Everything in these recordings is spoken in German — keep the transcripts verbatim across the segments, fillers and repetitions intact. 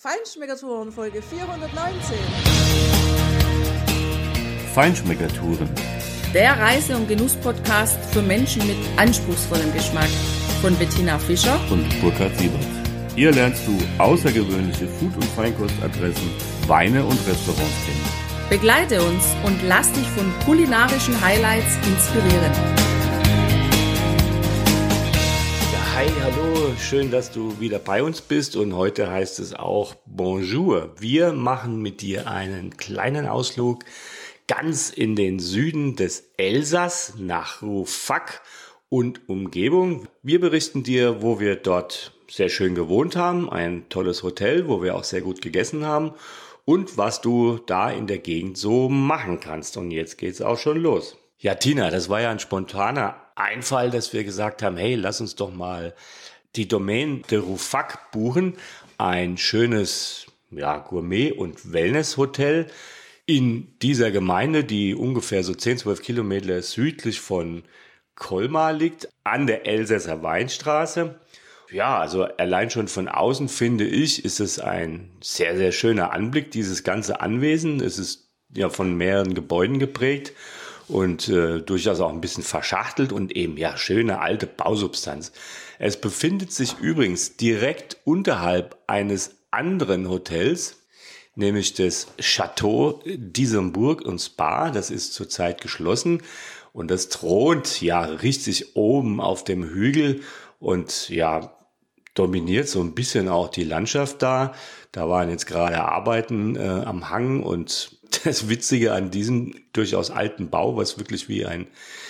Feinschmeckertouren Folge vierhundertneunzehn. Feinschmeckertouren. Der Reise- und Genuss-Podcast für Menschen mit anspruchsvollem Geschmack von Bettina Fischer und Burkhard Siebert. Hier lernst du außergewöhnliche Food- und Feinkostadressen, Weine und Restaurants kennen. Begleite uns und lass dich von kulinarischen Highlights inspirieren. Ja, hi, hallo, schön, dass du wieder bei uns bist und heute heißt es auch Bonjour. Wir machen mit dir einen kleinen Ausflug ganz in den Süden des Elsass nach Rouffach und Umgebung. Wir berichten dir, wo wir dort sehr schön gewohnt haben, ein tolles Hotel, wo wir auch sehr gut gegessen haben und was du da in der Gegend so machen kannst. Und jetzt geht's auch schon los. Ja, Tina, das war ja ein spontaner Einfall, dass wir gesagt haben, hey, lass uns doch mal die Domaine de Rouffach buchen. Ein schönes ja, Gourmet- und Wellness-Hotel in dieser Gemeinde, die ungefähr so zehn, zwölf Kilometer südlich von Colmar liegt, an der Elsässer Weinstraße. Ja, also allein schon von außen finde ich, ist es ein sehr, sehr schöner Anblick, dieses ganze Anwesen. Es ist ja von mehreren Gebäuden geprägt und äh, durchaus auch ein bisschen verschachtelt und eben ja schöne alte Bausubstanz. Es befindet sich übrigens direkt unterhalb eines anderen Hotels, nämlich das Chateau d'Isenburg und Spa. Das ist zurzeit geschlossen und das thront ja richtig oben auf dem Hügel und ja dominiert so ein bisschen auch die Landschaft da. Da waren jetzt gerade Arbeiten äh, am Hang und das Witzige an diesem durchaus alten Bau, was wirklich wie ein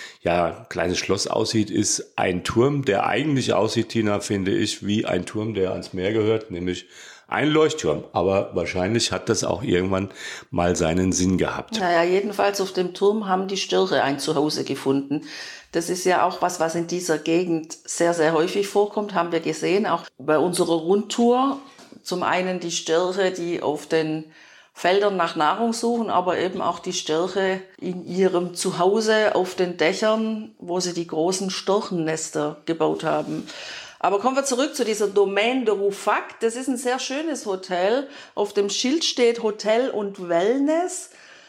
ja kleines Schloss aussieht, ist ein Turm, der eigentlich aussieht, Tina, finde ich, wie ein Turm, der ans Meer gehört, nämlich ein Leuchtturm, aber wahrscheinlich hat das auch irgendwann mal seinen Sinn gehabt. Naja, jedenfalls auf dem Turm haben die Störche ein Zuhause gefunden. Das ist ja auch was, was in dieser Gegend sehr, sehr häufig vorkommt, haben wir gesehen, auch bei unserer Rundtour. Zum einen die Störche, die auf den Feldern nach Nahrung suchen, aber eben auch die Störche in ihrem Zuhause auf den Dächern, wo sie die großen Storchennester gebaut haben. Aber kommen wir zurück zu dieser Domaine de Rouffach. Das ist ein sehr schönes Hotel. Auf dem Schild steht Hotel und Wellness.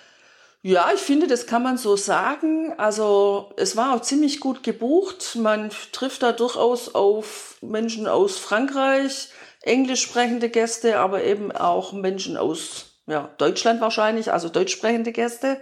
Ja, ich finde, das kann man so sagen. Also es war auch ziemlich gut gebucht. Man trifft da durchaus auf Menschen aus Frankreich, englisch sprechende Gäste, aber eben auch Menschen aus ja, Deutschland wahrscheinlich, also deutsch sprechende Gäste.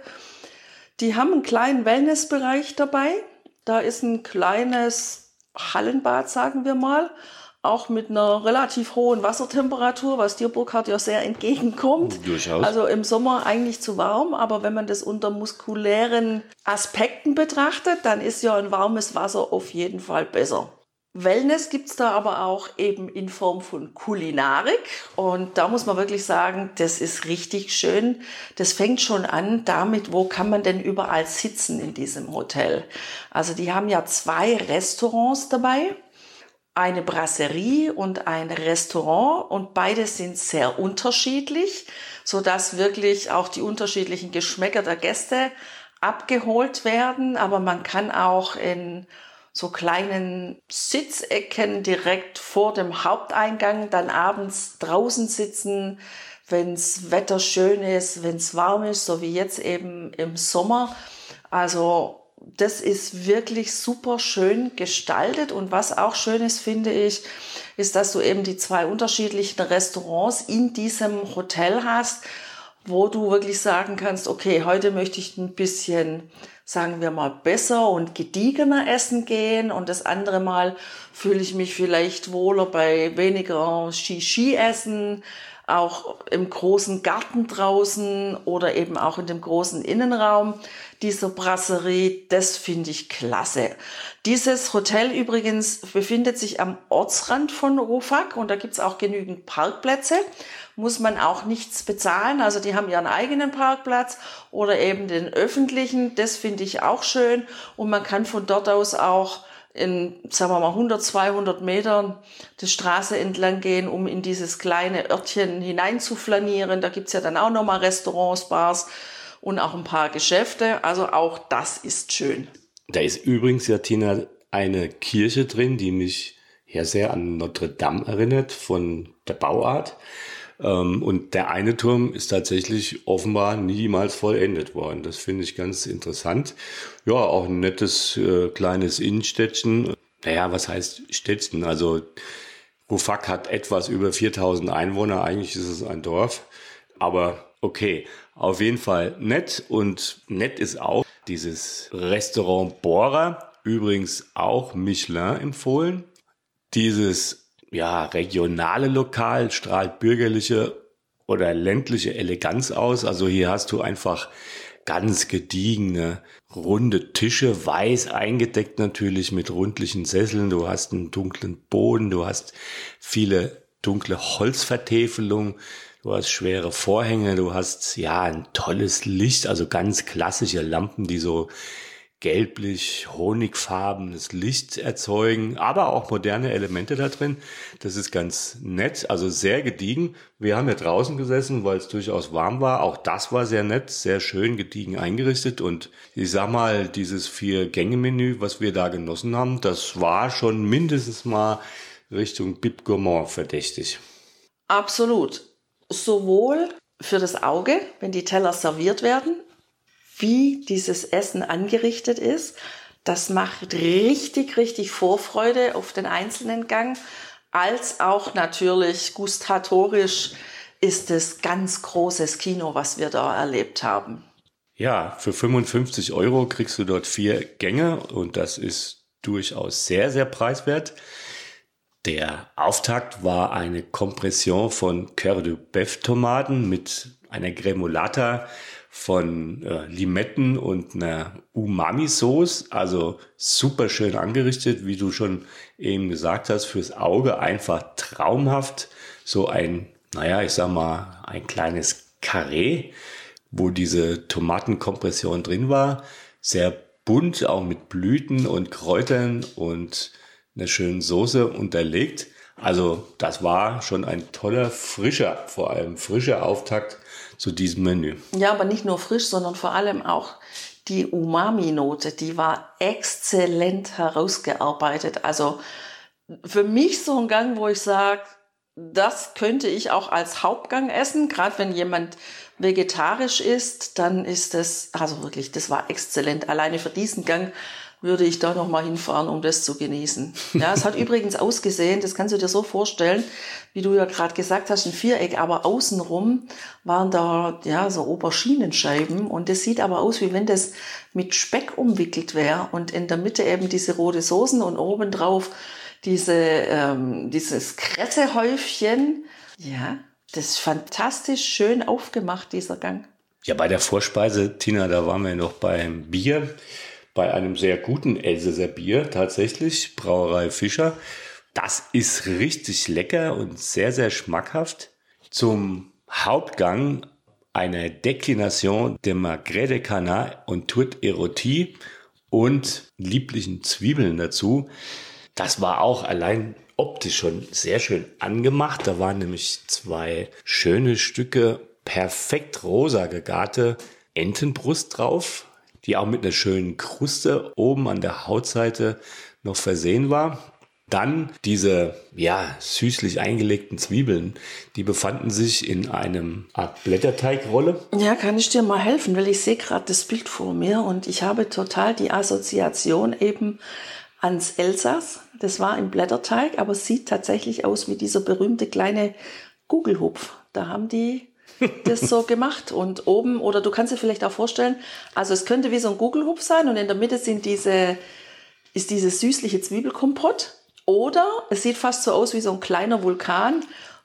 Die haben einen kleinen Wellnessbereich dabei. Da ist ein kleines Hallenbad, sagen wir mal, auch mit einer relativ hohen Wassertemperatur, was dir, Burkhard, ja sehr entgegenkommt. Durchaus. Also im Sommer eigentlich zu warm, aber wenn man das unter muskulären Aspekten betrachtet, dann ist ja ein warmes Wasser auf jeden Fall besser. Wellness gibt's da aber auch eben in Form von Kulinarik und da muss man wirklich sagen, das ist richtig schön. Das fängt schon an damit, wo kann man denn überall sitzen in diesem Hotel. Also die haben ja zwei Restaurants dabei, eine Brasserie und ein Restaurant und beide sind sehr unterschiedlich, sodass wirklich auch die unterschiedlichen Geschmäcker der Gäste abgeholt werden, aber man kann auch in so kleinen Sitzecken direkt vor dem Haupteingang, dann abends draußen sitzen, wenn's Wetter schön ist, wenn's warm ist, so wie jetzt eben im Sommer. Also das ist wirklich super schön gestaltet und was auch schön ist, finde ich, ist, dass du eben die zwei unterschiedlichen Restaurants in diesem Hotel hast, wo du wirklich sagen kannst, okay, heute möchte ich ein bisschen, sagen wir mal, besser und gediegener essen gehen und das andere Mal fühle ich mich vielleicht wohler bei weniger Shishi essen, auch im großen Garten draußen oder eben auch in dem großen Innenraum dieser Brasserie. Das finde ich klasse. Dieses Hotel übrigens befindet sich am Ortsrand von Rouffach und da gibt es auch genügend Parkplätze. Muss man auch nichts bezahlen. Also die haben ihren eigenen Parkplatz oder eben den öffentlichen. Das finde ich auch schön. Und man kann von dort aus auch in, sagen wir mal, hundert, zweihundert Metern die Straße entlang gehen, um in dieses kleine Örtchen hinein zu flanieren. Da gibt's ja dann auch nochmal Restaurants, Bars und auch ein paar Geschäfte. Also auch das ist schön. Da ist übrigens ja, Tina, eine Kirche drin, die mich ja sehr an Notre Dame erinnert von der Bauart. Ähm, und der eine Turm ist tatsächlich offenbar niemals vollendet worden. Das finde ich ganz interessant. Ja, auch ein nettes äh, kleines Innenstädtchen. Naja, was heißt Städtchen? Also Rouffach hat etwas über viertausend Einwohner. Eigentlich ist es ein Dorf. Aber okay, auf jeden Fall nett. Und nett ist auch dieses Restaurant Bohrer. Übrigens auch Michelin empfohlen. Dieses ja, regionale Lokal strahlt bürgerliche oder ländliche Eleganz aus. Also hier hast du einfach ganz gediegene, runde Tische, weiß eingedeckt natürlich mit rundlichen Sesseln. Du hast einen dunklen Boden, du hast viele dunkle Holzvertäfelungen, du hast schwere Vorhänge, du hast ja ein tolles Licht, also ganz klassische Lampen, die so gelblich, honigfarbenes Licht erzeugen, aber auch moderne Elemente da drin. Das ist ganz nett, also sehr gediegen. Wir haben ja draußen gesessen, weil es durchaus warm war. Auch das war sehr nett, sehr schön gediegen eingerichtet. Und ich sag mal, dieses Vier-Gänge-Menü, was wir da genossen haben, das war schon mindestens mal Richtung Bib Gourmand verdächtig. Absolut. Sowohl für das Auge, wenn die Teller serviert werden, wie dieses Essen angerichtet ist. Das macht richtig, richtig Vorfreude auf den einzelnen Gang, als auch natürlich gustatorisch ist es ganz großes Kino, was wir da erlebt haben. Ja, für fünfundfünfzig Euro kriegst du dort vier Gänge und das ist durchaus sehr, sehr preiswert. Der Auftakt war eine Kompression von Cœur de Bœuf Tomaten mit einer Gremolata von äh, Limetten und einer Umami-Sauce, also super schön angerichtet, wie du schon eben gesagt hast, fürs Auge einfach traumhaft. So ein, naja, ich sag mal, ein kleines Karree, wo diese Tomatenkompression drin war. Sehr bunt, auch mit Blüten und Kräutern und einer schönen Soße unterlegt. Also das war schon ein toller, frischer, vor allem frischer Auftakt zu diesem Menü. Ja, aber nicht nur frisch, sondern vor allem auch die Umami-Note, die war exzellent herausgearbeitet. Also für mich so ein Gang, wo ich sage, das könnte ich auch als Hauptgang essen. Gerade wenn jemand vegetarisch ist, dann ist das, also wirklich, das war exzellent. Alleine für diesen Gang würde ich da noch mal hinfahren, um das zu genießen. Ja, es hat übrigens ausgesehen, das kannst du dir so vorstellen, wie du ja gerade gesagt hast, ein Viereck, aber außenrum waren da ja so Auberginenscheiben und das sieht aber aus, wie wenn das mit Speck umwickelt wäre und in der Mitte eben diese rote Soßen und obendrauf diese, ähm, dieses Krettehäufchen. Ja, das ist fantastisch schön aufgemacht, dieser Gang. Ja, bei der Vorspeise, Tina, da waren wir noch beim Bier. Bei einem sehr guten Elsässer Bier tatsächlich, Brauerei Fischer. Das ist richtig lecker und sehr, sehr schmackhaft. Zum Hauptgang eine Deklination de Magret de Canard und Tourte Erotie und lieblichen Zwiebeln dazu. Das war auch allein optisch schon sehr schön angemacht. Da waren nämlich zwei schöne Stücke perfekt rosa gegarte Entenbrust drauf, die auch mit einer schönen Kruste oben an der Hautseite noch versehen war. Dann diese, ja, süßlich eingelegten Zwiebeln, die befanden sich in einem Art Blätterteigrolle. Ja, kann ich dir mal helfen, weil ich sehe gerade das Bild vor mir und ich habe total die Assoziation eben ans Elsass. Das war im Blätterteig, aber es sieht tatsächlich aus wie dieser berühmte kleine Gugelhupf. Da haben die das so gemacht und oben, oder du kannst dir vielleicht auch vorstellen, also es könnte wie so ein Gugelhupf sein und in der Mitte sind diese, ist dieses süßliche Zwiebelkompott oder es sieht fast so aus wie so ein kleiner Vulkan,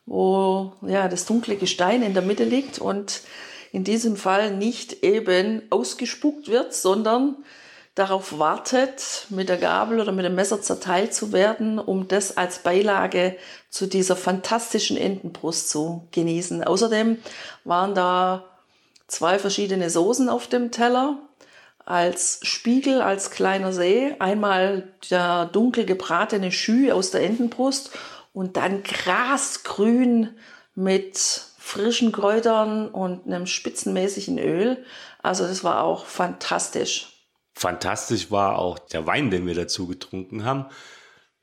wo ja das dunkle Gestein in der Mitte liegt und in diesem Fall nicht eben ausgespuckt wird, sondern darauf wartet, mit der Gabel oder mit dem Messer zerteilt zu werden, um das als Beilage zu dieser fantastischen Entenbrust zu genießen. Außerdem waren da zwei verschiedene Soßen auf dem Teller als Spiegel, als kleiner See. Einmal der dunkel gebratene Jus aus der Entenbrust und dann grasgrün mit frischen Kräutern und einem spitzenmäßigen Öl. Also das war auch fantastisch. Fantastisch war auch der Wein, den wir dazu getrunken haben.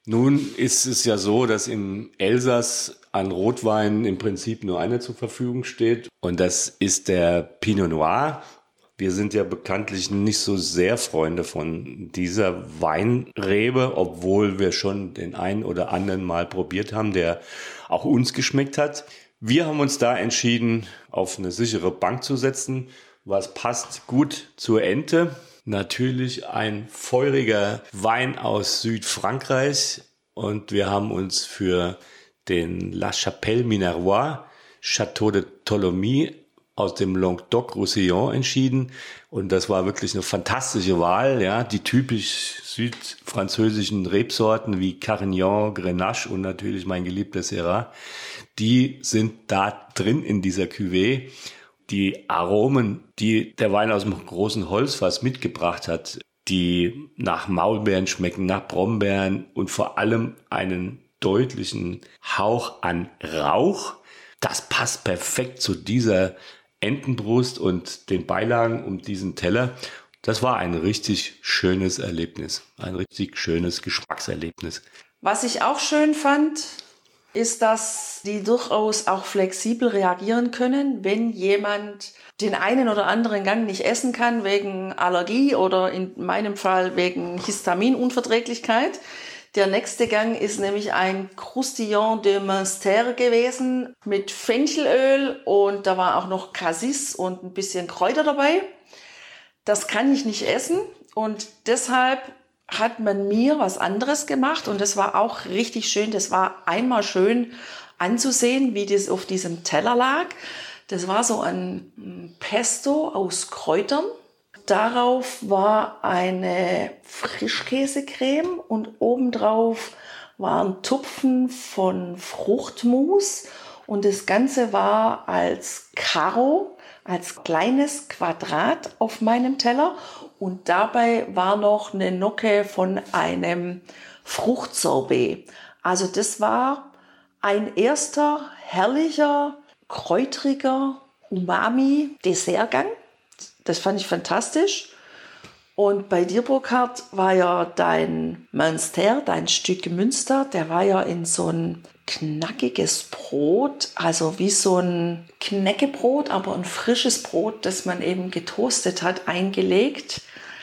Nun ist es ja so, dass im Elsass an Rotwein im Prinzip nur einer zur Verfügung steht und das ist der Pinot Noir. Wir sind ja bekanntlich nicht so sehr Freunde von dieser Weinrebe, obwohl wir schon den einen oder anderen mal probiert haben, der auch uns geschmeckt hat. Wir haben uns da entschieden, auf eine sichere Bank zu setzen. Was passt gut zur Ente? Natürlich ein feuriger Wein aus Südfrankreich und wir haben uns für den La Chapelle Minervois Château de Tholomyes aus dem Languedoc-Roussillon entschieden und das war wirklich eine fantastische Wahl, ja, die typisch südfranzösischen Rebsorten wie Carignan, Grenache und natürlich mein geliebter Syrah, die sind da drin in dieser Cuvée. Die Aromen, die der Wein aus dem großen Holzfass mitgebracht hat, die nach Maulbeeren schmecken, nach Brombeeren und vor allem einen deutlichen Hauch an Rauch, das passt perfekt zu dieser Entenbrust und den Beilagen um diesen Teller. Das war ein richtig schönes Erlebnis, ein richtig schönes Geschmackserlebnis. Was ich auch schön fand, ist, dass die durchaus auch flexibel reagieren können, wenn jemand den einen oder anderen Gang nicht essen kann wegen Allergie oder in meinem Fall wegen Histaminunverträglichkeit. Der nächste Gang ist nämlich ein Croustillon de Münster gewesen mit Fenchelöl und da war auch noch Cassis und ein bisschen Kräuter dabei. Das kann ich nicht essen und deshalb hat man mir was anderes gemacht und das war auch richtig schön. Das war einmal schön anzusehen, wie das auf diesem Teller lag. Das war so ein Pesto aus Kräutern. Darauf war eine Frischkäsecreme und obendrauf waren Tupfen von Fruchtmus und das Ganze war als Karo, als kleines Quadrat auf meinem Teller. Und dabei war noch eine Nocke von einem Fruchtsorbet. Also das war ein erster herrlicher, kräutriger Umami-Dessertgang. Das fand ich fantastisch. Und bei dir, Burkhard, war ja dein Münster, dein Stück Münster, der war ja in so ein knackiges Brot, also wie so ein Knäckebrot, aber ein frisches Brot, das man eben getoastet hat, eingelegt.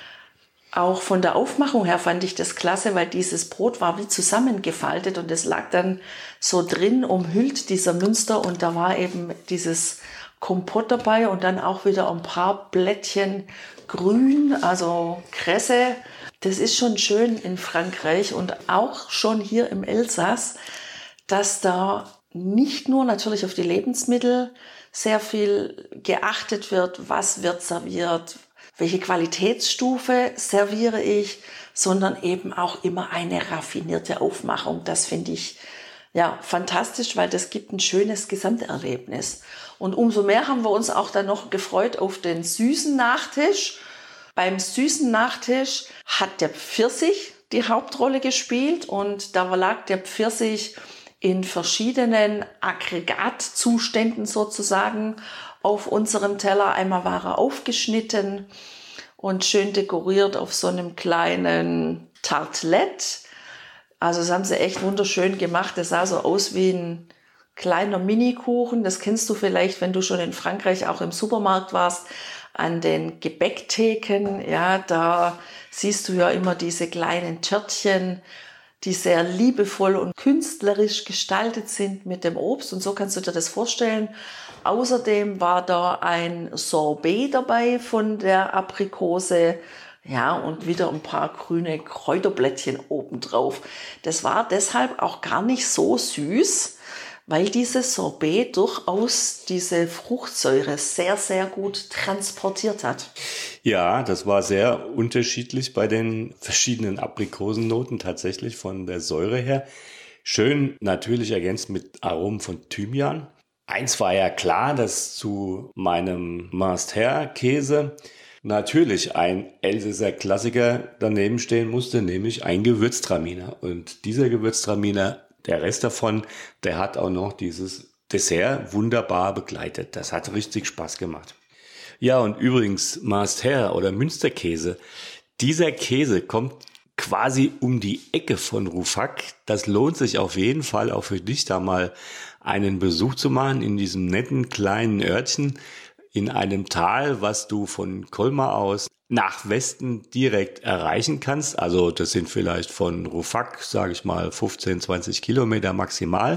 Auch von der Aufmachung her fand ich das klasse, weil dieses Brot war wie zusammengefaltet und es lag dann so drin, umhüllt dieser Münster und da war eben dieses Kompott dabei und dann auch wieder ein paar Blättchen grün, also Kresse. Das ist schon schön in Frankreich und auch schon hier im Elsass, dass da nicht nur natürlich auf die Lebensmittel sehr viel geachtet wird, was wird serviert, welche Qualitätsstufe serviere ich, sondern eben auch immer eine raffinierte Aufmachung. Das finde ich ja fantastisch, weil das gibt ein schönes Gesamterlebnis. Und umso mehr haben wir uns auch dann noch gefreut auf den süßen Nachtisch. Beim süßen Nachtisch hat der Pfirsich die Hauptrolle gespielt und da lag der Pfirsich in verschiedenen Aggregatzuständen sozusagen auf unserem Teller. Einmal war er aufgeschnitten und schön dekoriert auf so einem kleinen Tartelett. Also das haben sie echt wunderschön gemacht. Das sah so aus wie ein kleiner Minikuchen. Das kennst du vielleicht, wenn du schon in Frankreich auch im Supermarkt warst, an den Gebäcktheken. Ja, da siehst du ja immer diese kleinen Törtchen, die sehr liebevoll und künstlerisch gestaltet sind mit dem Obst. Und so kannst du dir das vorstellen. Außerdem war da ein Sorbet dabei von der Aprikose. Ja, und wieder ein paar grüne Kräuterblättchen obendrauf. Das war deshalb auch gar nicht so süß, weil dieses Sorbet durchaus diese Fruchtsäure sehr, sehr gut transportiert hat. Ja, das war sehr unterschiedlich bei den verschiedenen Aprikosennoten tatsächlich von der Säure her. Schön natürlich ergänzt mit Aromen von Thymian. Eins war ja klar, dass zu meinem Münster-Käse natürlich ein Elsässer Klassiker daneben stehen musste, nämlich ein Gewürztraminer. Und dieser Gewürztraminer, der Rest davon, der hat auch noch dieses Dessert wunderbar begleitet. Das hat richtig Spaß gemacht. Ja, und übrigens Münster oder Münsterkäse. Dieser Käse kommt quasi um die Ecke von Rouffach. Das lohnt sich auf jeden Fall auch für dich, da mal einen Besuch zu machen in diesem netten kleinen Örtchen in einem Tal, was du von Colmar aus nach Westen direkt erreichen kannst. Also das sind vielleicht von Rouffach, sage ich mal, fünfzehn, zwanzig Kilometer maximal.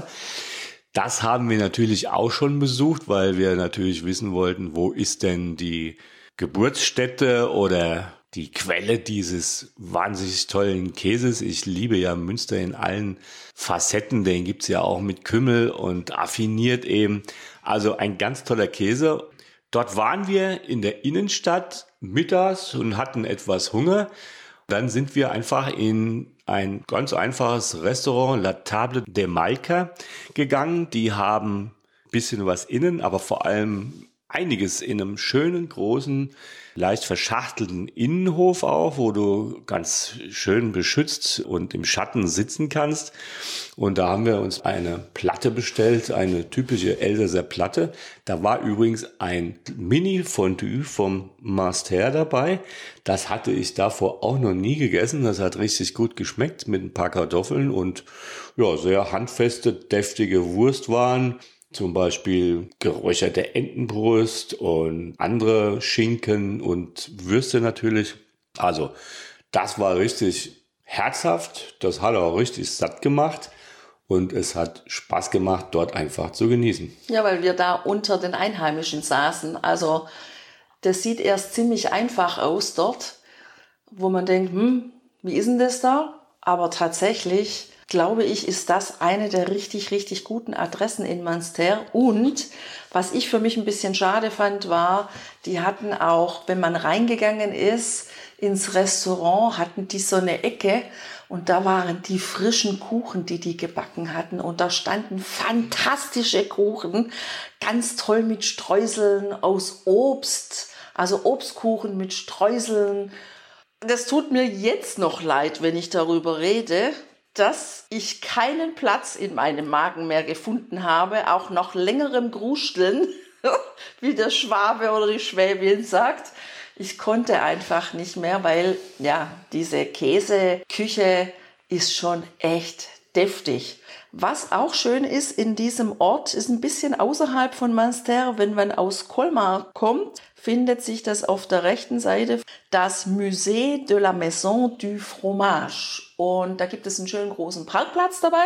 Das haben wir natürlich auch schon besucht, weil wir natürlich wissen wollten, wo ist denn die Geburtsstätte oder die Quelle dieses wahnsinnig tollen Käses. Ich liebe ja Münster in allen Facetten, den gibt's ja auch mit Kümmel und affiniert eben. Also ein ganz toller Käse. Dort waren wir in der Innenstadt mittags und hatten etwas Hunger. Dann sind wir einfach in ein ganz einfaches Restaurant, La Table de Malca, gegangen. Die haben ein bisschen was innen, aber vor allem einiges in einem schönen, großen, leicht verschachtelten Innenhof auch, wo du ganz schön beschützt und im Schatten sitzen kannst. Und da haben wir uns eine Platte bestellt, eine typische Elsässer Platte. Da war übrigens ein Mini-Fondue vom Master dabei. Das hatte ich davor auch noch nie gegessen. Das hat richtig gut geschmeckt mit ein paar Kartoffeln und ja, sehr handfeste, deftige Wurstwaren. Zum Beispiel geräucherte Entenbrust und andere Schinken und Würste natürlich. Also das war richtig herzhaft, das hat auch richtig satt gemacht und es hat Spaß gemacht, dort einfach zu genießen. Ja, weil wir da unter den Einheimischen saßen. Also das sieht erst ziemlich einfach aus dort, wo man denkt, hm, wie ist denn das da? Aber tatsächlich, glaube ich, ist das eine der richtig, richtig guten Adressen in Münster. Und was ich für mich ein bisschen schade fand, war, die hatten auch, wenn man reingegangen ist ins Restaurant, hatten die so eine Ecke und da waren die frischen Kuchen, die die gebacken hatten. Und da standen fantastische Kuchen, ganz toll mit Streuseln aus Obst, also Obstkuchen mit Streuseln. Das tut mir jetzt noch leid, wenn ich darüber rede, dass ich keinen Platz in meinem Magen mehr gefunden habe, auch nach längerem Grusteln, wie der Schwabe oder die Schwäbin sagt. Ich konnte einfach nicht mehr, weil ja, diese Käseküche ist schon echt deftig. Was auch schön ist in diesem Ort, ist ein bisschen außerhalb von Münster. Wenn man aus Colmar kommt, findet sich das auf der rechten Seite, das Musée de la Maison du Fromage. Und da gibt es einen schönen großen Parkplatz dabei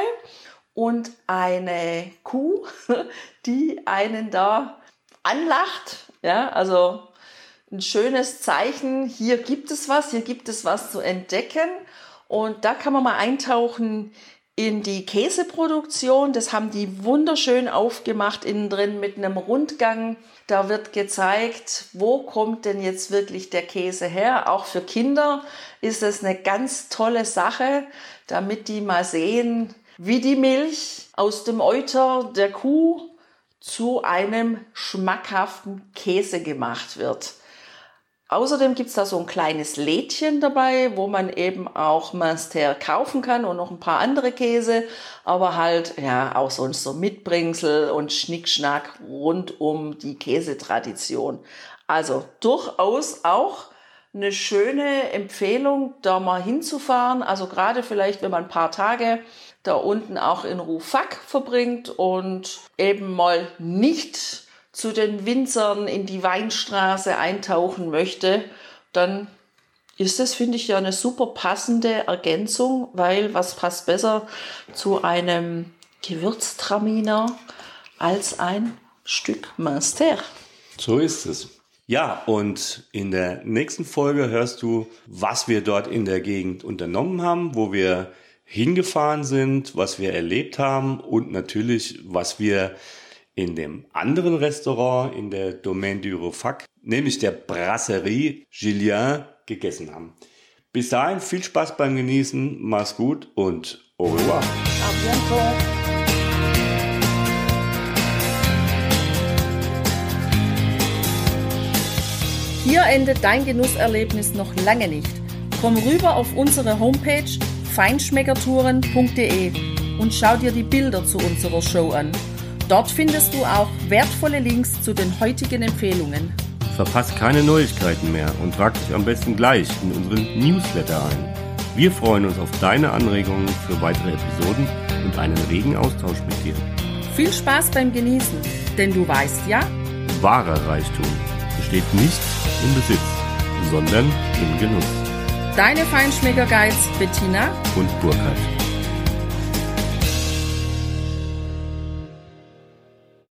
und eine Kuh, die einen da anlacht. Ja, also ein schönes Zeichen, hier gibt es was, hier gibt es was zu entdecken. Und da kann man mal eintauchen in die Käseproduktion. Das haben die wunderschön aufgemacht innen drin mit einem Rundgang. Da wird gezeigt, wo kommt denn jetzt wirklich der Käse her. Auch für Kinder ist es eine ganz tolle Sache, damit die mal sehen, wie die Milch aus dem Euter der Kuh zu einem schmackhaften Käse gemacht wird. Außerdem gibt es da so ein kleines Lädchen dabei, wo man eben auch Münster kaufen kann und noch ein paar andere Käse, aber halt ja auch sonst so Mitbringsel und Schnickschnack rund um die Käsetradition. Also durchaus auch eine schöne Empfehlung, da mal hinzufahren. Also gerade vielleicht, wenn man ein paar Tage da unten auch in Rouffach verbringt und eben mal nicht zu den Winzern in die Weinstraße eintauchen möchte, dann ist das, finde ich, ja eine super passende Ergänzung, weil was passt besser zu einem Gewürztraminer als ein Stück Münster. So ist es. Ja, und in der nächsten Folge hörst du, was wir dort in der Gegend unternommen haben, wo wir hingefahren sind, was wir erlebt haben und natürlich, was wir in dem anderen Restaurant in der Domaine du Rouffach, nämlich der Brasserie Julien, gegessen haben. Bis dahin viel Spaß beim Genießen, mach's gut und au revoir. À bientôt. Hier endet dein Genusserlebnis noch lange nicht. Komm rüber auf unsere Homepage feinschmeckertouren punkt de und schau dir die Bilder zu unserer Show an. Dort findest du auch wertvolle Links zu den heutigen Empfehlungen. Verpasst keine Neuigkeiten mehr und trag dich am besten gleich in unseren Newsletter ein. Wir freuen uns auf deine Anregungen für weitere Episoden und einen regen Austausch mit dir. Viel Spaß beim Genießen, denn du weißt ja, wahrer Reichtum besteht nicht im Besitz, sondern im Genuss. Deine Feinschmecker-Guides Bettina und Burkhard.